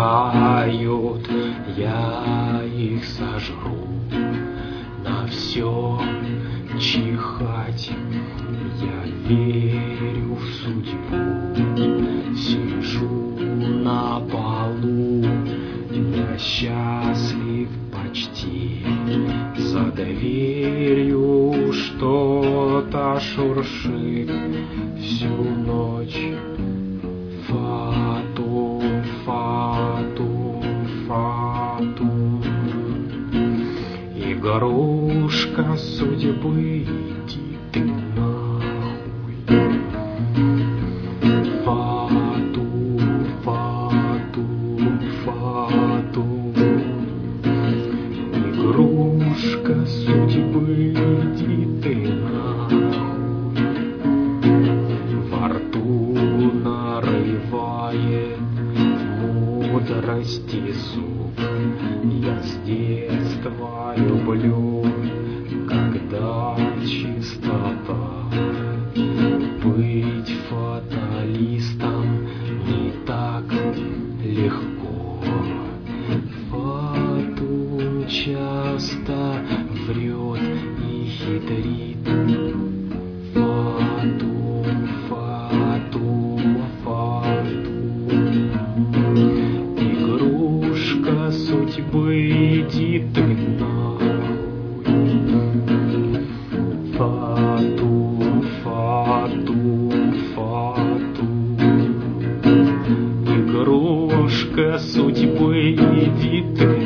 умирают, я их сожру. На все чихать, я верю в судьбу. Сижу на полу, я счастлив почти. За дверью что-то шуршит всю ночь. Фатум, фатум, фатум. Игрушка судьбы, иди ты нахуй. Фатум, фатум, фатум. Игрушка судьбы, иди ты нахуй. Во рту нарывает мудрости зуб. Я с детства люблю, когда чистота. Быть фаталистом не так легко. Фатум часто врет и хитрит. Фатум, фатум, фатум. Игрушка судьбы, иди ты нахуй. Фатум, фатум, фатум. Игрушка судьбы, иди ты